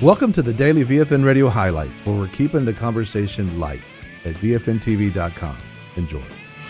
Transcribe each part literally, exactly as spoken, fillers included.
Welcome to the Daily V F N Radio Highlights, where we're keeping the conversation light at V F N T V dot com. Enjoy.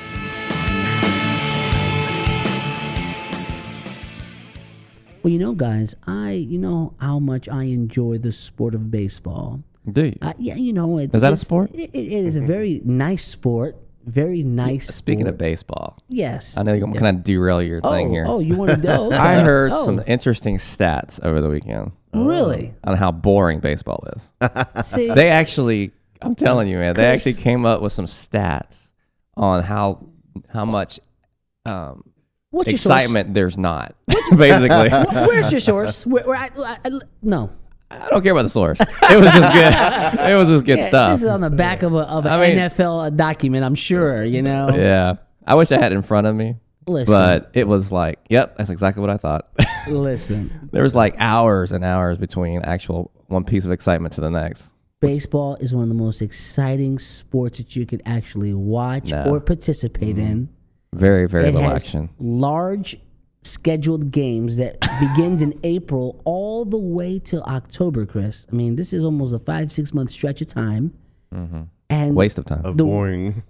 Well, you know, guys, I, you know how much I enjoy the sport of baseball. Do you? Uh, yeah, you know. It, is that a sport? It, it is a very nice sport. Very nice Speaking sport. of baseball. Yes. I know you're yeah. kind of derail your oh, thing here. Oh, you want to go? Okay. I heard oh. some interesting stats over the weekend. Really? On how boring baseball is. See, They actually, I'm telling you, man, they Chris- actually came up with some stats on how how much um, what's your excitement there's not, basically. source? Wh- Where's your source? Where, where I, I, I, no. I don't care about the source. It was just good. It was just good Yeah, stuff. This is on the back of a of an I mean- N F L document, I'm sure. You know. Yeah. I wish I had it in front of me, Listen. but it was like, yep, that's exactly what I thought. Listen. There was like hours and hours between actual one piece of excitement to the next. Baseball is one of the most exciting sports that you can actually watch No. or participate in. Very, very It little has action. large scheduled games that begins in April all the way till October, Chris. I mean, this is almost a five, six month stretch of time. Mm-hmm. And Waste of time. Of The- boring.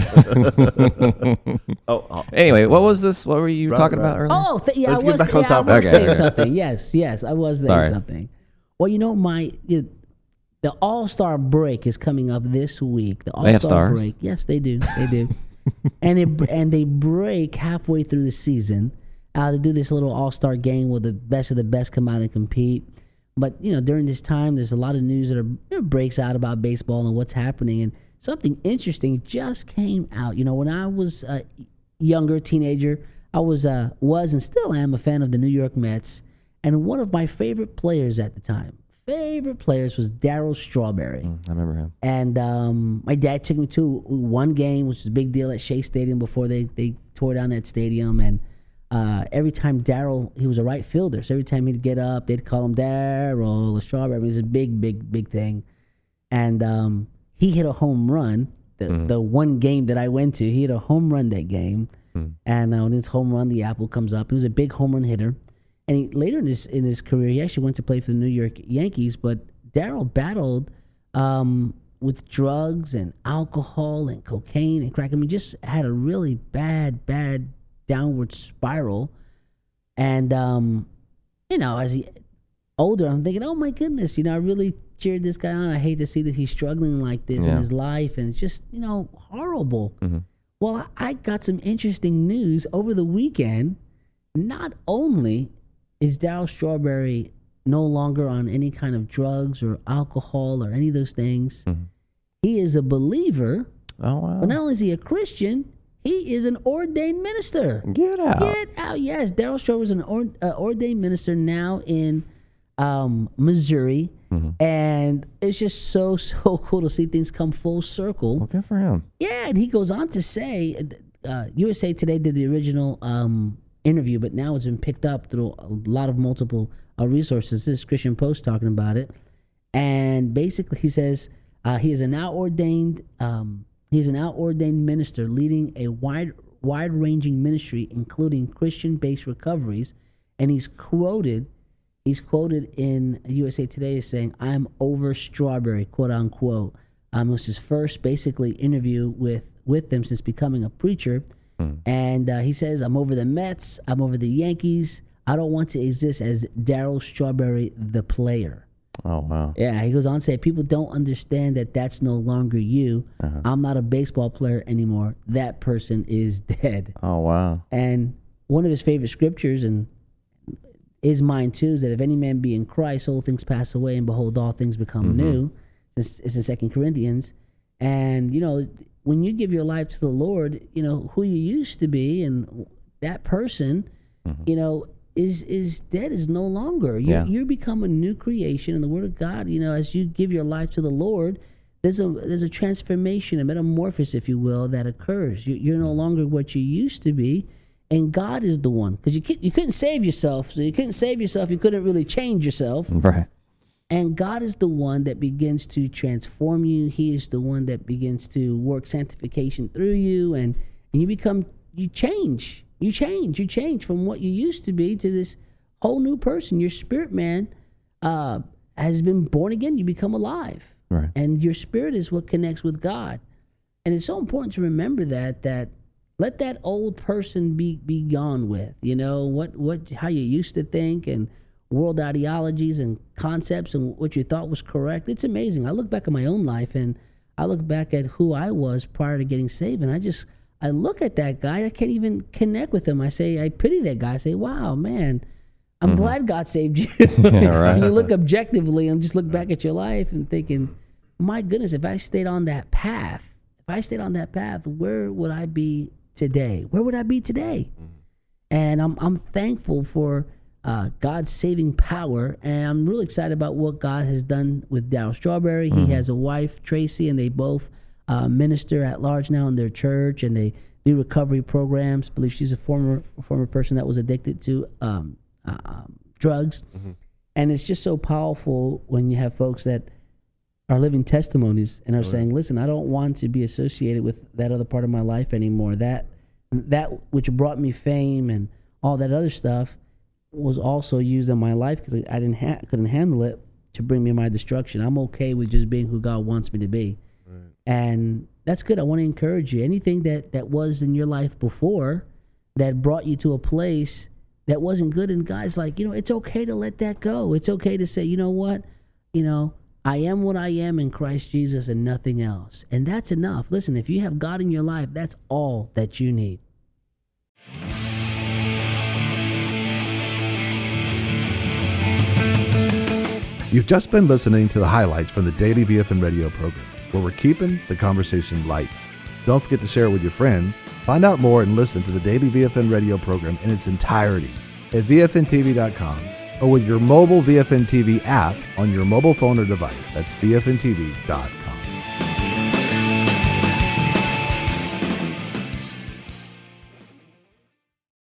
oh, oh, Anyway, what was this? What were you Right, talking right. about earlier? Oh, th- yeah, Let's I get was, back on yeah, I topic. was Okay. saying something. Yes, yes, I was saying Sorry. something. Well, you know, my you know, the All Star break is coming up this week. The All They have Star stars? break, yes, they do, they do, and it and they break halfway through the season. Uh, to do this little All Star game where the best of the best come out and compete. But you know, during this time, there's a lot of news that are, you know, breaks out about baseball and what's happening, and something interesting just came out. You know, when I was a younger teenager, I was uh, was and still am a fan of the New York Mets, and one of my favorite players at the time, favorite players was Darryl Strawberry. Mm, I remember him. And um, my dad took me to one game, which was a big deal at Shea Stadium before they, they tore down that stadium. And uh, every time Darryl, he was a right fielder, so every time he'd get up, they'd call him Darryl or Strawberry. It was a big, big, big thing. And um, he hit a home run. The, Mhm. the one game that I went to, he hit a home run that game. Mm. And uh, when his home run, the apple comes up. He was a big home run hitter. And he, later in his in his career, he actually went to play for the New York Yankees. But Darryl battled um, with drugs and alcohol and cocaine and crack. I mean, just had a really bad, bad downward spiral. And um, you know, as he older, I'm thinking, oh my goodness, you know, I really cheered this guy on. I hate to see that he's struggling like this in Yeah. his life, and it's just, you know, horrible. Mm-hmm. Well, I got some interesting news over the weekend. Not only is Darryl Strawberry no longer on any kind of drugs or alcohol or any of those things, Mm-hmm. he is a believer. Oh, wow. But not only is he a Christian, he is an ordained minister. Get out. Get out. Yes, Darryl Strawberry is an or, uh, ordained minister now in um, Missouri. Mhm. And it's just so, so cool to see things come full circle. Well, good for him. Yeah, and he goes on to say, uh, U S A Today did the original um, interview, but now it's been picked up through a lot of multiple uh, resources. This is Christian Post talking about it. And basically he says uh, he is an out-ordained, um, he's an out-ordained minister leading a wide, wide-ranging ministry, including Christian-based recoveries. And he's quoted He's quoted in U S A Today as saying, "I'm over Strawberry," quote unquote. Um, it was his first, basically, interview with, with them since becoming a preacher. Hmm. And uh, he says, "I'm over the Mets. I'm over the Yankees. I don't want to exist as Darryl Strawberry, the player." Oh, wow. Yeah, he goes on to say, "People don't understand that that's no longer you. Uh-huh. I'm not a baseball player anymore. That person is dead." Oh, wow. And one of his favorite scriptures, and is mine too, is that if any man be in Christ, old things pass away, and behold, all things become Mhm. new. It's, it's in Second Corinthians. And, you know, when you give your life to the Lord, you know, who you used to be, and that person, Mhm. you know, is is dead, is no longer. You Yeah. you become a new creation in the Word of God. You know, as you give your life to the Lord, there's a there's a transformation, a metamorphosis, if you will, that occurs. You, you're no longer what you used to be. And God is the one, because you couldn't, you couldn't save yourself. So you couldn't save yourself. You couldn't really change yourself. Right. And God is the one that begins to transform you. He is the one that begins to work sanctification through you. And, and you become, you change. You change. You change from what you used to be to this whole new person. Your spirit man uh, has been born again. You become alive. Right. And your spirit is what connects with God. And it's so important to remember that, that let that old person be, be gone with, you know, what, what, how you used to think and world ideologies and concepts and what you thought was correct. It's amazing. I look back at my own life and I look back at who I was prior to getting saved, and I just, I look at that guy, I can't even connect with him. I say, I pity that guy. I say, wow, man, I'm mm-hmm. glad God saved you. Yeah, right. And you look objectively and just look back at your life and thinking, my goodness, if I stayed on that path, if I stayed on that path, where would I be today? Where would I be today? Mm-hmm. And I'm I'm thankful for uh, God's saving power, and I'm really excited about what God has done with Darryl Strawberry. Mm-hmm. He has a wife, Tracy, and they both uh, minister at large now in their church, and they do recovery programs. I believe she's a former former person that was addicted to um, uh, um, drugs, mm-hmm. and it's just so powerful when you have folks that are living testimonies and are oh, saying, listen, I don't want to be associated with that other part of my life anymore. That that which brought me fame and all that other stuff was also used in my life because I didn't ha- couldn't handle it to bring me my destruction. I'm okay with just being who God wants me to be. Right. And that's good. I want to encourage you. Anything that, that was in your life before that brought you to a place that wasn't good, and God's like, you know, it's okay to let that go. It's okay to say, you know what, you know, I am what I am in Christ Jesus and nothing else. And that's enough. Listen, if you have God in your life, that's all that you need. You've just been listening to the highlights from the Daily V F N Radio program, where we're keeping the conversation light. Don't forget to share it with your friends. Find out more and listen to the Daily V F N Radio program in its entirety at V F N T V dot com or with your mobile V F N T V app on your mobile phone or device. That's V F N T V dot com.